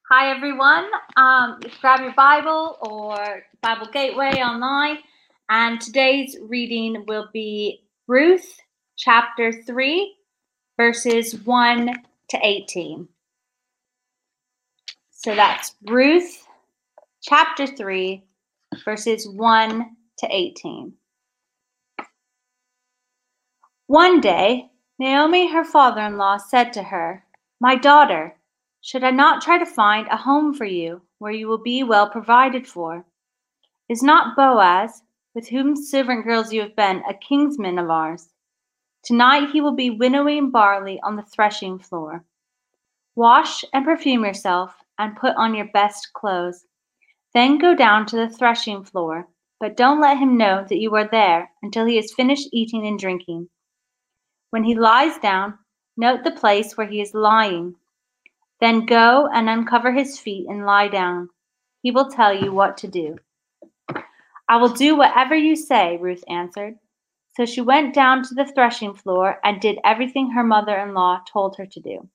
Hi, everyone. Grab your Bible or Bible Gateway online. And today's reading will be Ruth chapter 3, verses 1 to 18. So that's Ruth chapter 3, verses 1 to 18. One day, Naomi, her father-in-law, said to her, "My daughter, should I not try to find a home for you where you will be well provided for? Is not Boaz, with whose servant girls you have been, a kinsman of ours? Tonight he will be winnowing barley on the threshing floor. Wash and perfume yourself and put on your best clothes. Then go down to the threshing floor, but don't let him know that you are there until he has finished eating and drinking. When he lies down, note the place where he is lying. Then go and uncover his feet and lie down. He will tell you what to do." "I will do whatever you say," Ruth answered. So she went down to the threshing floor and did everything her mother-in-law told her to do.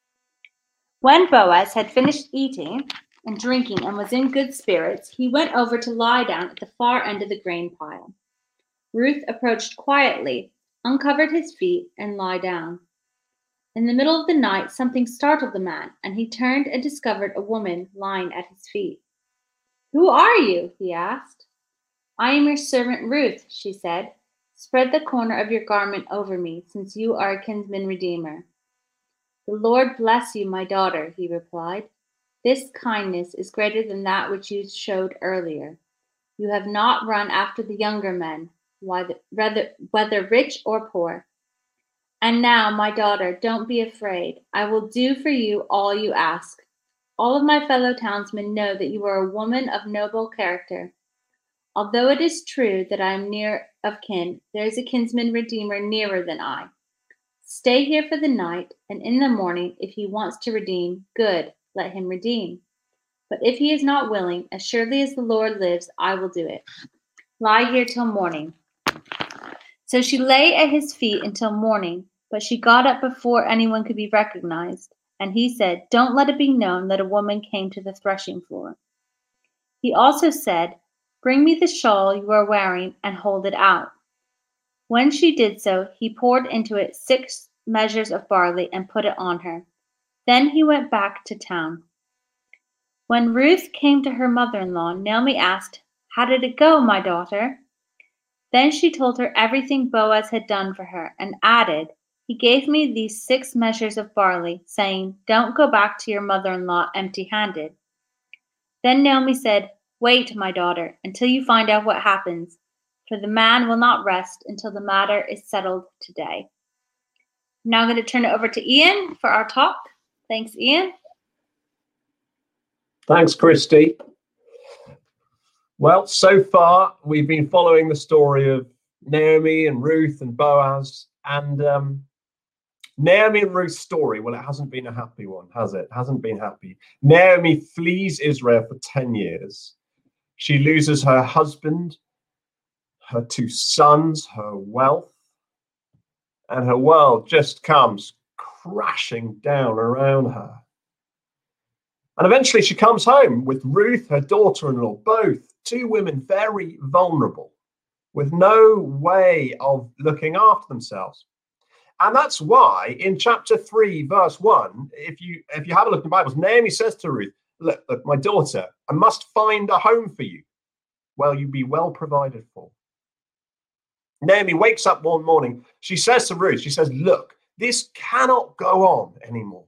When Boaz had finished eating and drinking and was in good spirits, he went over to lie down at the far end of the grain pile. Ruth approached quietly, uncovered his feet, and lay down. In the middle of the night, something startled the man, and he turned and discovered a woman lying at his feet. "Who are you?" he asked. "I am your servant Ruth," she said. "Spread the corner of your garment over me, since you are a kinsman redeemer." "The Lord bless you, my daughter," he replied. "This kindness is greater than that which you showed earlier. You have not run after the younger men, whether rich or poor. And now, my daughter, don't be afraid. I will do for you all you ask. All of my fellow townsmen know that you are a woman of noble character. Although it is true that I am near of kin, there is a kinsman redeemer nearer than I. Stay here for the night, and in the morning, if he wants to redeem, good, let him redeem. But if he is not willing, as surely as the Lord lives, I will do it. Lie here till morning." So she lay at his feet until morning, but she got up before anyone could be recognized. And he said, "Don't let it be known that a woman came to the threshing floor." He also said, "Bring me the shawl you are wearing and hold it out." When she did so, he poured into it 6 measures of barley and put it on her. Then he went back to town. When Ruth came to her mother-in-law, Naomi asked, "How did it go, my daughter?" Then she told her everything Boaz had done for her and added, "He gave me these 6 measures of barley, saying, 'Don't go back to your mother-in-law empty-handed.'" Then Naomi said, "Wait, my daughter, until you find out what happens, for the man will not rest until the matter is settled today." Now I'm going to turn it over to Ian for our talk. Thanks, Ian. Thanks, Christy. Well, so far we've been following the story of Naomi and Ruth and Boaz, and Naomi and Ruth's story, well, it hasn't been a happy one, has it? It hasn't been happy. Naomi flees Israel for 10 years. She loses her husband, her 2 sons, her wealth, and her world just comes crashing down around her. And eventually she comes home with Ruth, her daughter-in-law, both 2 women very vulnerable, with no way of looking after themselves. And that's why in chapter 3, verse 1, if you have a look in the Bibles, Naomi says to Ruth, look, my daughter, I must find a home for you where you be well provided for. Naomi wakes up one morning. She says to Ruth, she says, look, this cannot go on anymore.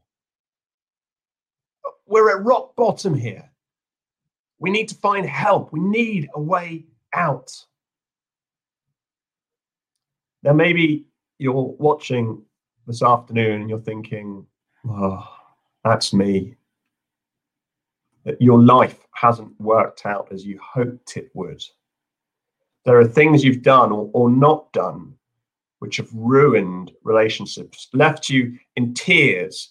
We're at rock bottom here. We need to find help. We need a way out. Now, maybe you're watching this afternoon and you're thinking, oh, that's me. That your life hasn't worked out as you hoped it would. There are things you've done or not done which have ruined relationships, left you in tears,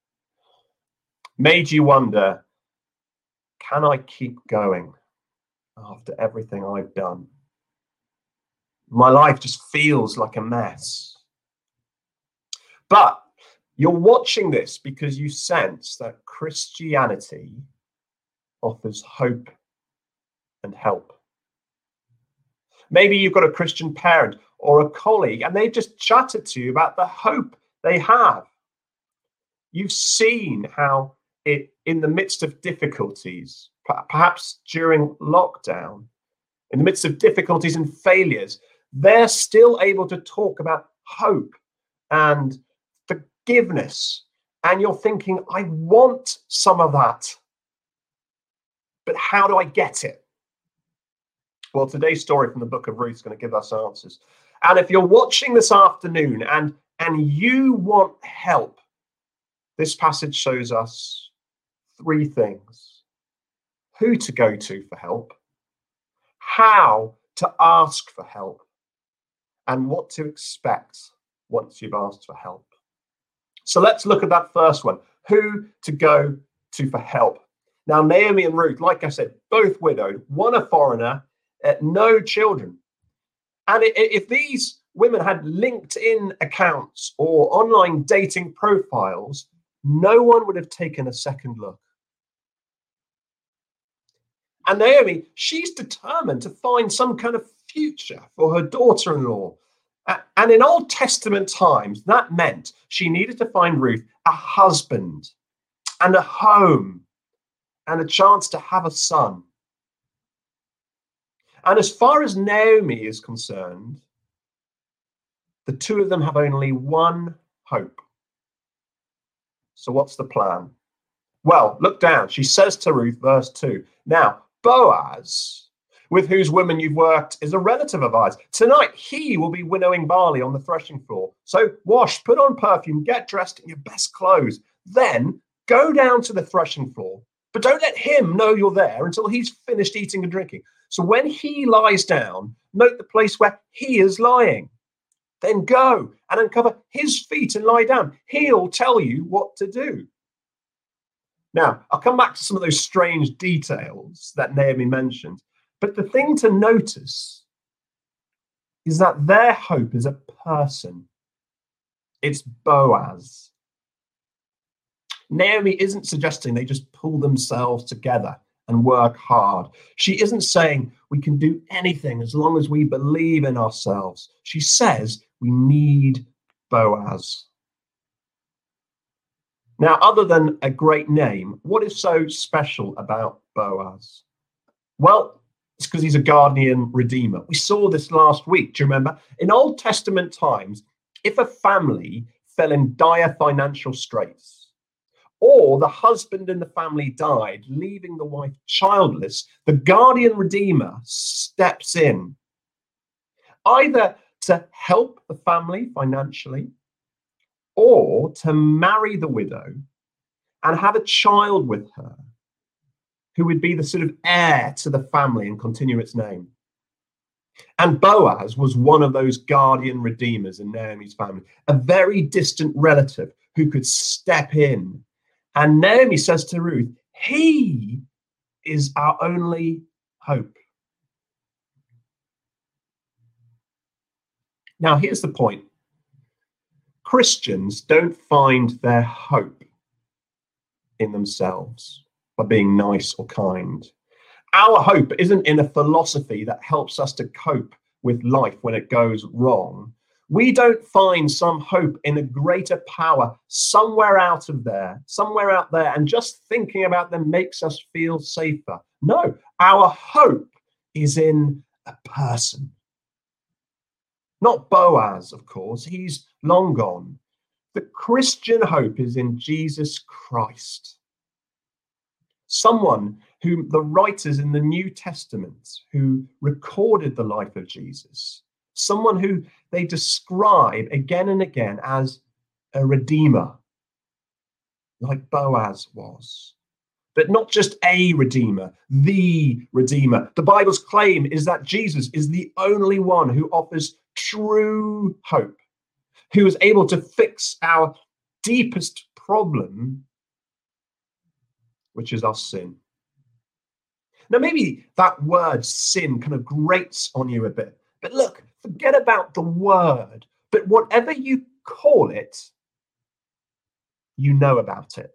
made you wonder, can I keep going after everything I've done? My life just feels like a mess. But You're watching this because you sense that Christianity offers hope and help. Maybe you've got a Christian parent or a colleague and they've just chatted to you about the hope they have. You've seen how in the midst of difficulties, perhaps during lockdown, in the midst of difficulties and failures, they're still able to talk about hope and forgiveness. And you're thinking, I want some of that, but how do I get it? Well, today's story from the book of Ruth is going to give us answers. And if you're watching this afternoon and you want help, this passage shows us 3 things: who to go to for help, how to ask for help, and what to expect once you've asked for help. So let's look at that first one, who to go to for help. Now, Naomi and Ruth, like I said, both widowed, one a foreigner, no children. And if these women had LinkedIn accounts or online dating profiles, no one would have taken a second look. And Naomi, she's determined to find some kind of future for her daughter-in-law. And in Old Testament times, that meant she needed to find Ruth a husband and a home and a chance to have a son. And as far as Naomi is concerned, the two of them have only one hope. So what's the plan? Well, look down. She says to Ruth, verse 2, now, Boaz, with whose women you've worked, is a relative of ours. Tonight, he will be winnowing barley on the threshing floor. So wash, put on perfume, get dressed in your best clothes. Then go down to the threshing floor, but don't let him know you're there until he's finished eating and drinking. So when he lies down, note the place where he is lying. Then go and uncover his feet and lie down. He'll tell you what to do. Now, I'll come back to some of those strange details that Naomi mentioned. But the thing to notice is that their hope is a person. It's Boaz. Naomi isn't suggesting they just pull themselves together and work hard. She isn't saying we can do anything as long as we believe in ourselves. She says we need Boaz. Now, other than a great name, what is so special about Boaz? Well, it's because he's a guardian redeemer. We saw this last week. Do you remember? In Old Testament times, if a family fell in dire financial straits, or the husband in the family died, leaving the wife childless, the guardian redeemer steps in, either to help the family financially, or to marry the widow and have a child with her, who would be the sort of heir to the family and continue its name. And Boaz was one of those guardian redeemers in Naomi's family, a very distant relative who could step in. And Naomi says to Ruth, he is our only hope. Now, here's the point. Christians don't find their hope in themselves by being nice or kind. Our hope isn't in a philosophy that helps us to cope with life when it goes wrong. We don't find some hope in a greater power somewhere out there, and just thinking about them makes us feel safer. No, our hope is in a person. Not Boaz, of course, he's long gone. The Christian hope is in Jesus Christ. Someone whom the writers in the New Testament who recorded the life of Jesus, someone who they describe again and again as a redeemer, like Boaz was. But not just a redeemer, the redeemer. The Bible's claim is that Jesus is the only one who offers true hope, who is able to fix our deepest problem, which is our sin. Now, maybe that word sin kind of grates on you a bit, but look, forget about the word, but whatever you call it, you know about it.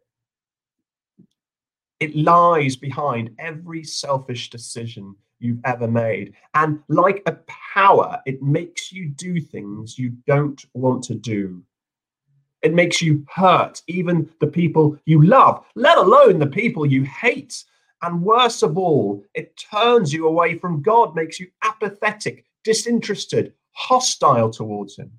It lies behind every selfish decision you've ever made. And like a power, it makes you do things you don't want to do. It makes you hurt even the people you love, let alone the people you hate. And worst of all, it turns you away from God, makes you apathetic, disinterested, hostile towards him.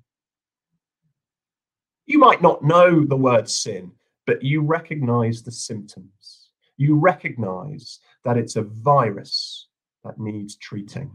You might not know the word sin, but you recognize the symptoms. You recognize that it's a virus that needs treating.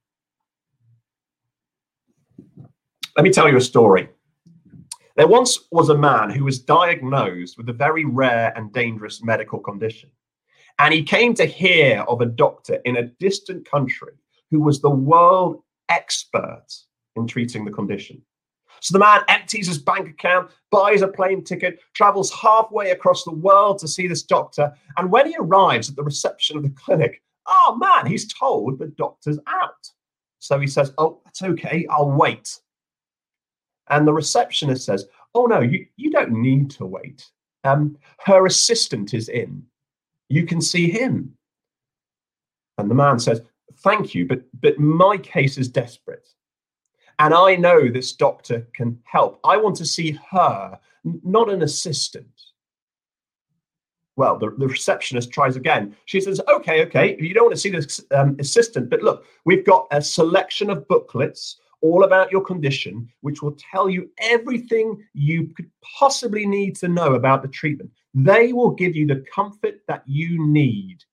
Let me tell you a story. There once was a man who was diagnosed with a very rare and dangerous medical condition. And he came to hear of a doctor in a distant country who was the world expert in treating the condition. So the man empties his bank account, buys a plane ticket, travels halfway across the world to see this doctor. And when he arrives at the reception of the clinic, oh man, he's told the doctor's out. So he says, oh, that's okay, I'll wait. And the receptionist says, oh no, you don't need to wait. Her assistant is in. You can see him. And the man says, thank you, but my case is desperate. And I know this doctor can help. I want to see her, not an assistant. Well, the receptionist tries again. She says, okay, you don't want to see this assistant, but look, we've got a selection of booklets all about your condition, which will tell you everything you could possibly need to know about the treatment. They will give you the comfort that you need.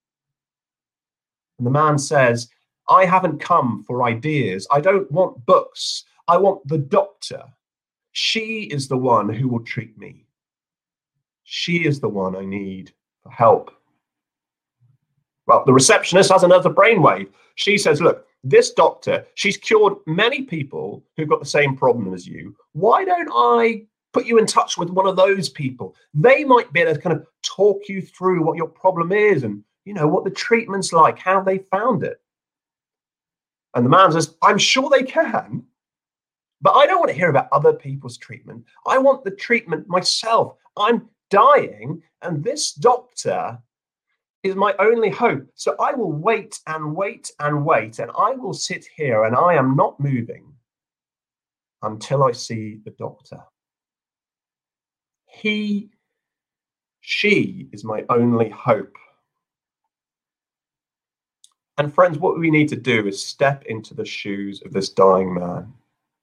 And the man says, I haven't come for ideas. I don't want books. I want the doctor. She is the one who will treat me. She is the one I need for help. Well, the receptionist has another brainwave. She says, look, this doctor, she's cured many people who've got the same problem as you. Why don't I put you in touch with one of those people? They might be able to kind of talk you through what your problem is and, you know, what the treatment's like, how they found it. And the man says, I'm sure they can, but I don't want to hear about other people's treatment. I want the treatment myself. I'm dying, and this doctor is my only hope. So I will wait and wait and wait, and I will sit here and I am not moving until I see the doctor. She is my only hope. And friends, what we need to do is step into the shoes of this dying man.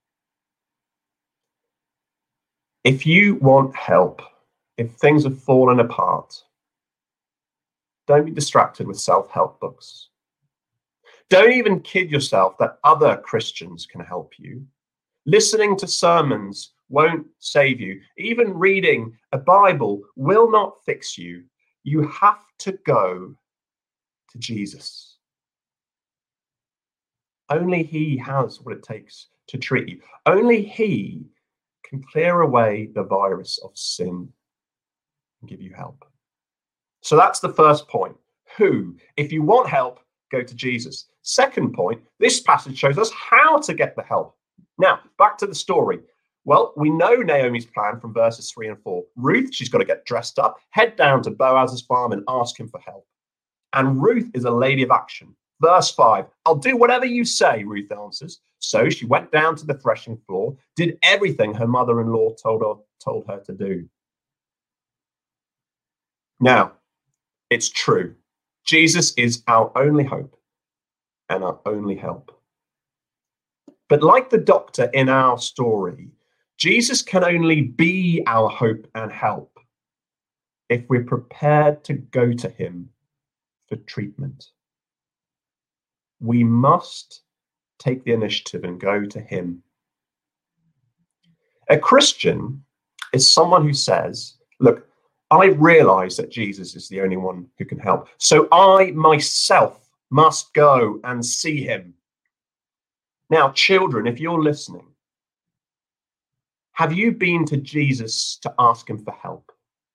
If you want help, if things have fallen apart, don't be distracted with self-help books. Don't even kid yourself that other Christians can help you. Listening to sermons won't save you. Even reading a Bible will not fix you. You have to go to Jesus. Only he has what it takes to treat you. Only he can clear away the virus of sin and give you help. So that's the first point. Who? If you want help, go to Jesus. Second point, this passage shows us how to get the help. Now, back to the story. Well, we know Naomi's plan from verses 3 and 4. Ruth, she's got to get dressed up, head down to Boaz's farm and ask him for help. And Ruth is a lady of action. Verse 5, I'll do whatever you say, Ruth answers. So she went down to the threshing floor, did everything her mother-in-law told her to do. Now, it's true. Jesus is our only hope and our only help. But like the doctor in our story, Jesus can only be our hope and help if we're prepared to go to him for treatment. We must take the initiative and go to him. A Christian is someone who says, look, I realize that Jesus is the only one who can help. So I myself must go and see him. Now, children, if you're listening, have you been to Jesus to ask him for help?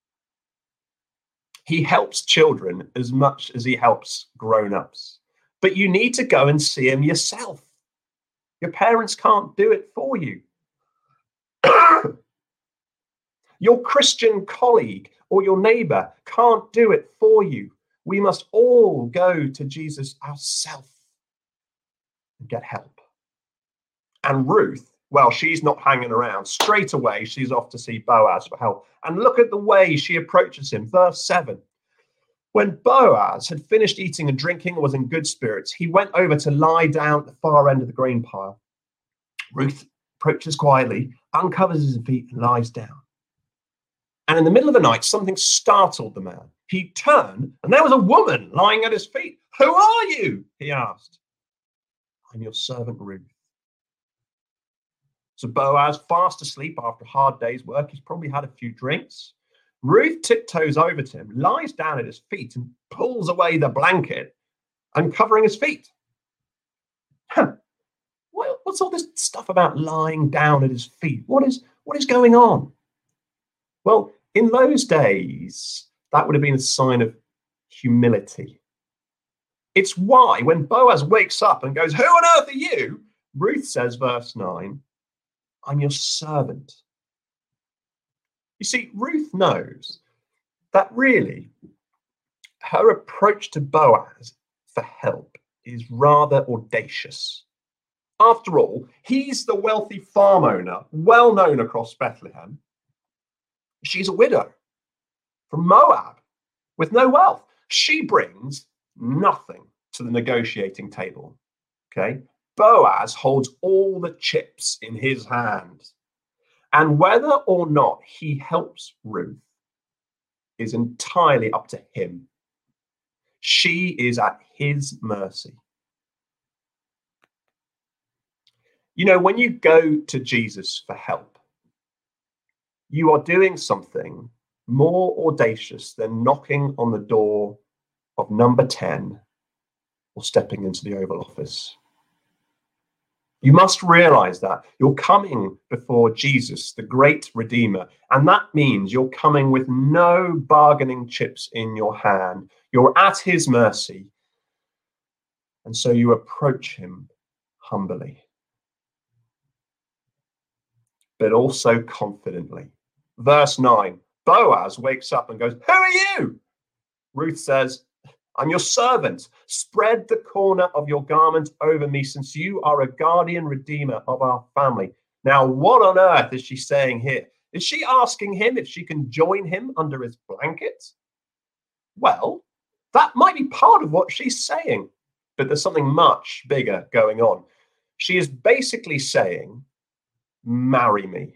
He helps children as much as he helps grown-ups. But you need to go and see him yourself. Your parents can't do it for you. Your Christian colleague or your neighbor can't do it for you. We must all go to Jesus ourselves and get help. And Ruth, well, she's not hanging around. Straight away, she's off to see Boaz for help. And look at the way she approaches him. Verse 7. When Boaz had finished eating and drinking and was in good spirits, he went over to lie down at the far end of the grain pile. Ruth approaches quietly, uncovers his feet, and lies down. And in the middle of the night, something startled the man. He turned, and there was a woman lying at his feet. "Who are you?" he asked. "I'm your servant Ruth." So Boaz, fast asleep after a hard day's work, he's probably had a few drinks. Ruth tiptoes over to him, lies down at his feet, and pulls away the blanket, uncovering his feet. What's all this stuff about lying down at his feet? What is going on? Well, in those days, that would have been a sign of humility. It's why when Boaz wakes up and goes, "Who on earth are you?" Ruth says, verse 9, "I'm your servant." You see, Ruth knows that really her approach to Boaz for help is rather audacious. After all, he's the wealthy farm owner, well known across Bethlehem. She's a widow from Moab with no wealth. She brings nothing to the negotiating table. Okay? Boaz holds all the chips in his hand. And whether or not he helps Ruth is entirely up to him. She is at his mercy. You know, when you go to Jesus for help, you are doing something more audacious than knocking on the door of number 10 or stepping into the Oval Office. You must realize that you're coming before Jesus, the great Redeemer, and that means you're coming with no bargaining chips in your hand. You're at his mercy, and so you approach him humbly, but also confidently. Verse 9, Boaz wakes up and goes, "Who are you?" Ruth says, "I'm your servant. Spread the corner of your garment over me, since you are a guardian redeemer of our family." Now, what on earth is she saying here? Is she asking him if she can join him under his blanket? Well, that might be part of what she's saying, but there's something much bigger going on. She is basically saying, "Marry me."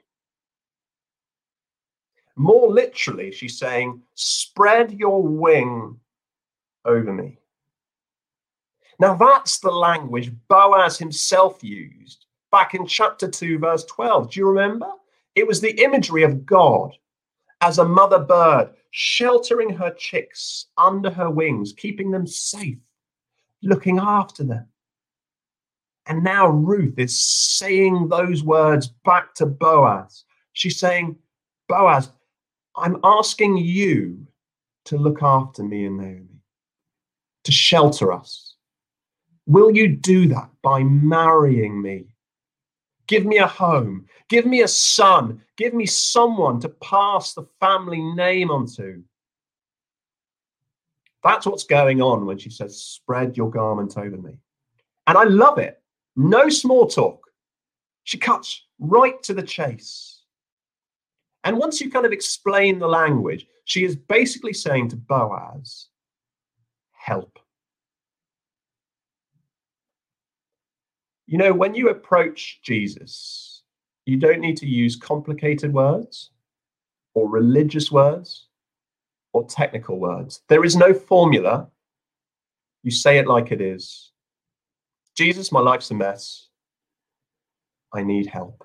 More literally, she's saying, "Spread your wing over me." Now that's the language Boaz himself used back in chapter 2, verse 12. Do you remember? It was the imagery of God as a mother bird sheltering her chicks under her wings, keeping them safe, looking after them. And now Ruth is saying those words back to Boaz. She's saying, "Boaz, I'm asking you to look after me and Naomi, to shelter us. Will you do that by marrying me? Give me a home, give me a son, give me someone to pass the family name onto." That's what's going on when she says, "Spread your garment over me." And I love it. No small talk. She cuts right to the chase. And once you kind of explain the language, she is basically saying to Boaz, help. You know, when you approach Jesus, you don't need to use complicated words or religious words or technical words. There is no formula. You say it like it is. "Jesus, my life's a mess. I need help."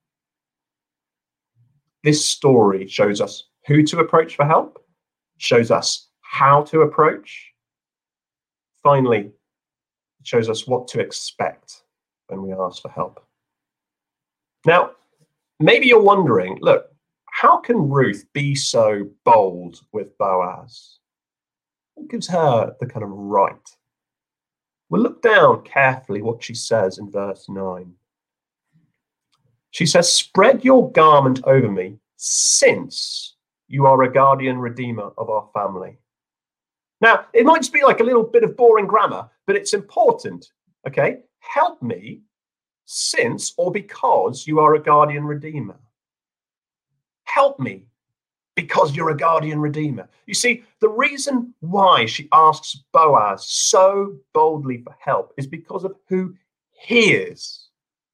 This story shows us who to approach for help, shows us how to approach. Finally, it shows us what to expect when we ask for help. Now, maybe you're wondering, look, how can Ruth be so bold with Boaz? What gives her the kind of right? Well, look down carefully what she says in verse 9. She says, "Spread your garment over me, since you are a guardian redeemer of our family. Now, it might just be like a little bit of boring grammar, but it's important. Okay? Help me since or because you are a guardian redeemer. Help me because you're a guardian redeemer. You see, the reason why she asks Boaz so boldly for help is because of who he is.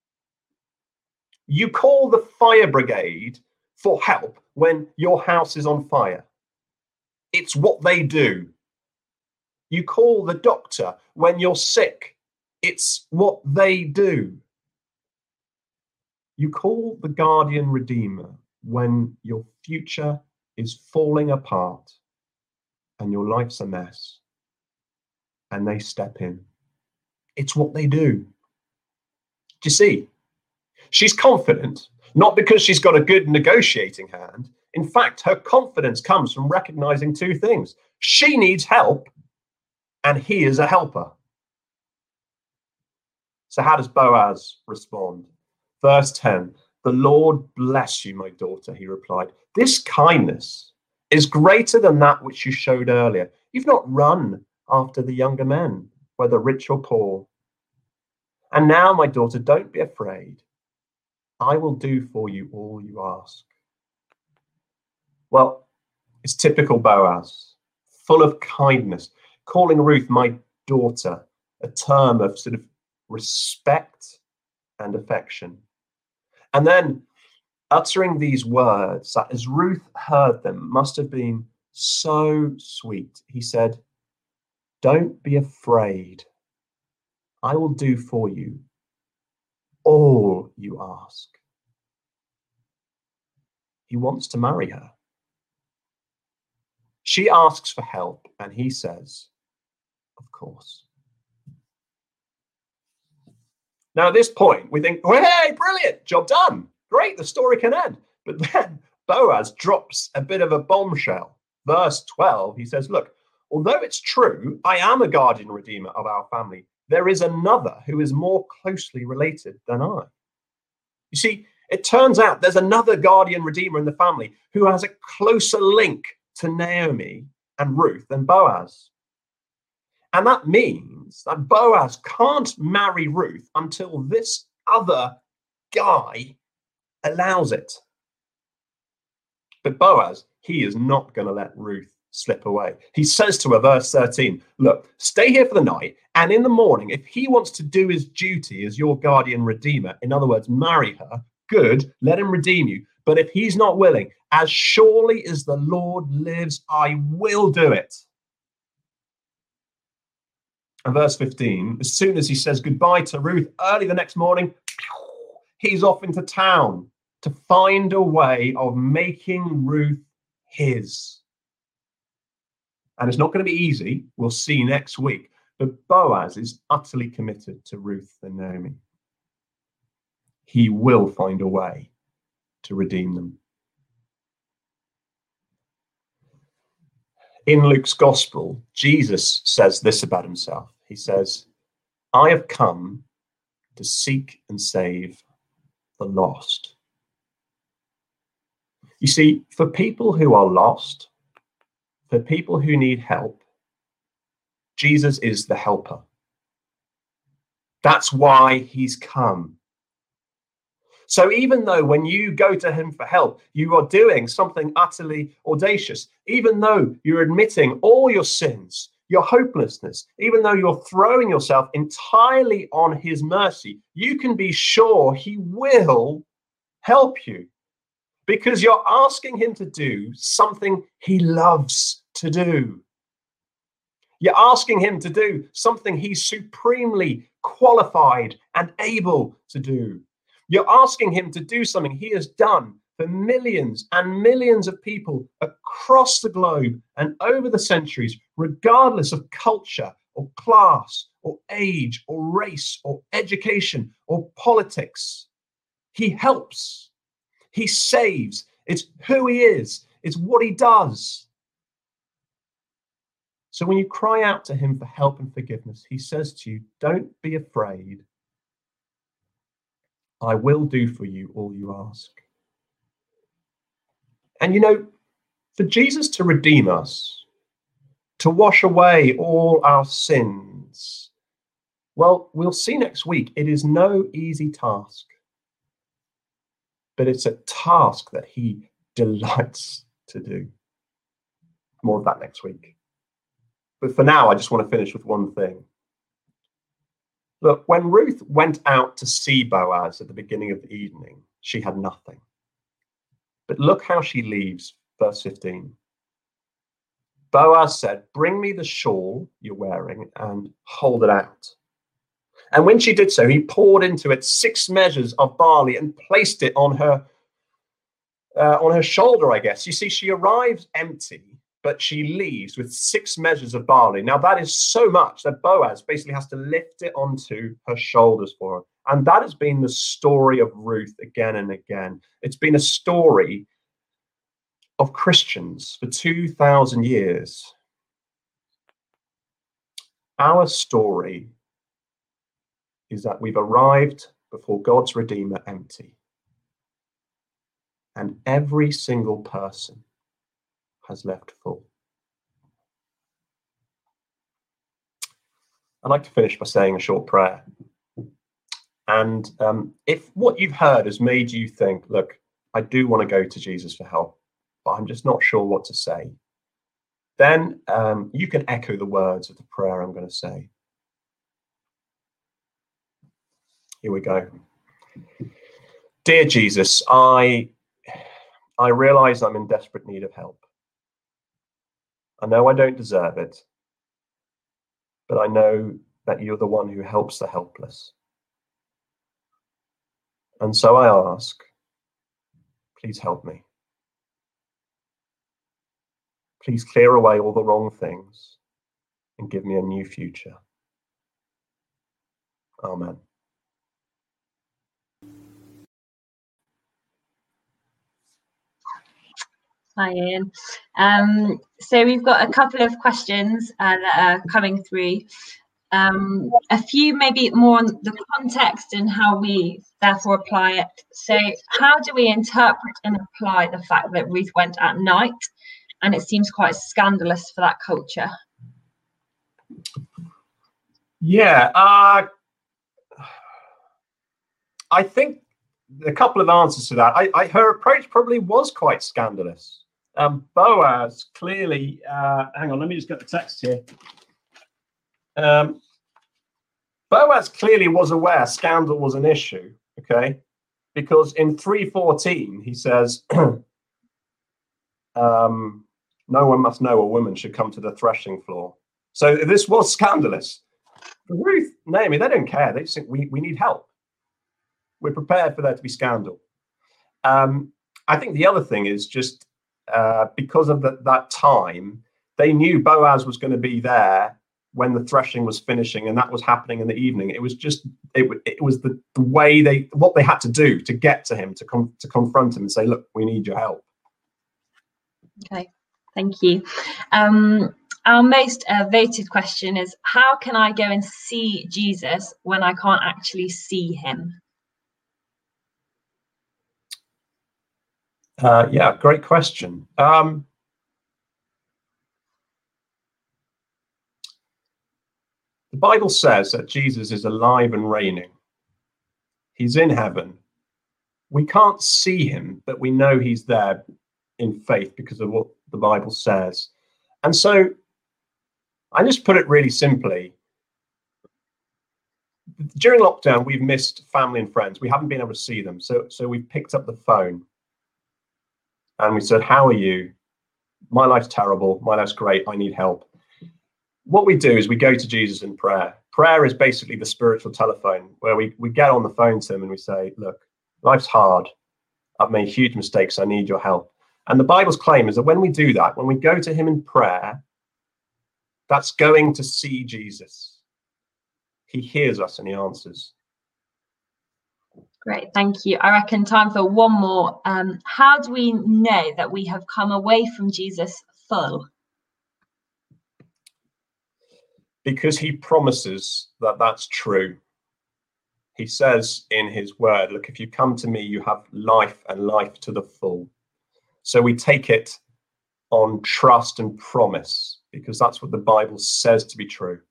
You call the fire brigade for help when your house is on fire. It's what they do. You call the doctor when you're sick. It's what they do. You call the guardian redeemer when your future is falling apart and your life's a mess, and they step in. It's what they do. Do you see? She's confident, not because she's got a good negotiating hand. In fact, her confidence comes from recognizing two things. She needs help, and he is a helper. So how does Boaz respond? Verse 10, "The Lord bless you, my daughter," he replied. "This kindness is greater than that which you showed earlier. You've not run after the younger men, whether rich or poor. And now, my daughter, don't be afraid. I will do for you all you ask." Well, it's typical Boaz, full of kindness, calling Ruth my daughter, a term of sort of respect and affection. And then uttering these words that, as Ruth heard them, must have been so sweet. He said, "Don't be afraid. I will do for you all you ask." He wants to marry her. She asks for help, and he says, "Of course." Now, at this point, we think, "Oh, hey, brilliant, job done. Great, the story can end." But then Boaz drops a bit of a bombshell. Verse 12, he says, "Look, although it's true, I am a guardian redeemer of our family, there is another who is more closely related than I." You see, it turns out there's another guardian redeemer in the family who has a closer link to Naomi and Ruth than Boaz. And that means that Boaz can't marry Ruth until this other guy allows it. But Boaz, he is not going to let Ruth slip away. He says to her, verse 13, "Look, stay here for the night, and in the morning, if he wants to do his duty as your guardian redeemer, in other words, marry her, good, let him redeem you. But if he's not willing, as surely as the Lord lives, I will do it." And verse 15, as soon as he says goodbye to Ruth, early the next morning, he's off into town to find a way of making Ruth his. And it's not going to be easy. We'll see next week. But Boaz is utterly committed to Ruth and Naomi. He will find a way to redeem them. In Luke's gospel, Jesus says this about himself. He says, "I have come to seek and save the lost." You see, for people who are lost, for people who need help, Jesus is the helper. That's why he's come. So even though when you go to him for help, you are doing something utterly audacious, even though you're admitting all your sins, your hopelessness, even though you're throwing yourself entirely on his mercy, you can be sure he will help you because you're asking him to do something he loves to do. You're asking him to do something he's supremely qualified and able to do. You're asking him to do something he has done for millions and millions of people across the globe and over the centuries, regardless of culture or class or age or race or education or politics. He helps. He saves. It's who he is. It's what he does. So when you cry out to him for help and forgiveness, he says to you, "Don't be afraid. I will do for you all you ask." And, for Jesus to redeem us, to wash away all our sins, well, we'll see next week. It is no easy task, but it's a task that he delights to do. More of that next week. But for now, I just want to finish with one thing. Look, when Ruth went out to see Boaz at the beginning of the evening, she had nothing. But look how she leaves, verse 15. Boaz said, "Bring me the shawl you're wearing and hold it out." And when she did so, he poured into it 6 measures of barley and placed it on her shoulder, I guess. You see, she arrives empty, but she leaves with 6 measures of barley. Now, that is so much that Boaz basically has to lift it onto her shoulders for her. And that has been the story of Ruth again and again. It's been a story of Christians for 2,000 years. Our story is that we've arrived before God's Redeemer empty. And every single person has left full. I'd like to finish by saying a short prayer. And if what you've heard has made you think, look, I do want to go to Jesus for help, but I'm just not sure what to say, then you can echo the words of the prayer I'm going to say. Here we go. Dear Jesus, I realize I'm in desperate need of help. I know I don't deserve it, but I know that you're the one who helps the helpless. And so I ask, please help me. Please clear away all the wrong things and give me a new future. Amen. Hi, Ian. So we've got a couple of questions that are coming through. A few maybe more on the context and how we therefore apply it. So how do we interpret and apply the fact that Ruth went at night? And it seems quite scandalous for that culture. Yeah, I think a couple of answers to that. Her approach probably was quite scandalous. Boaz clearly, hang on, let me just get the text here. Boaz clearly was aware scandal was an issue, okay? Because in 3:14, he says, no one must know a woman should come to the threshing floor. So this was scandalous. For Ruth, Naomi, they don't care. They just think we need help. We're prepared for there to be scandal. I think the other thing is just because of that time, they knew Boaz was going to be there when the threshing was finishing, and that was happening in the evening. It was just it was the way what they had to do to get to him, to confront him and say, look, we need your help. Okay, thank you. Our most voted question is, how can I go and see Jesus when I can't actually see him? Yeah, great question. The Bible says that Jesus is alive and reigning. He's in heaven. We can't see him, but we know he's there in faith because of what the Bible says. And so I just put it really simply. During lockdown, we've missed family and friends. We haven't been able to see them. So we've picked up the phone and we said, how are you? My life's terrible. My life's great. I need help. What we do is we go to Jesus in prayer. Prayer is basically the spiritual telephone where we get on the phone to him and we say, look, life's hard. I've made huge mistakes. I need your help. And the Bible's claim is that when we do that, when we go to him in prayer, that's going to see Jesus. He hears us and he answers. Great, thank you. I reckon time for one more. How do we know that we have come away from Jesus full? Because he promises that that's true. He says in his word, look, if you come to me, you have life and life to the full. So we take it on trust and promise, because that's what the Bible says to be true.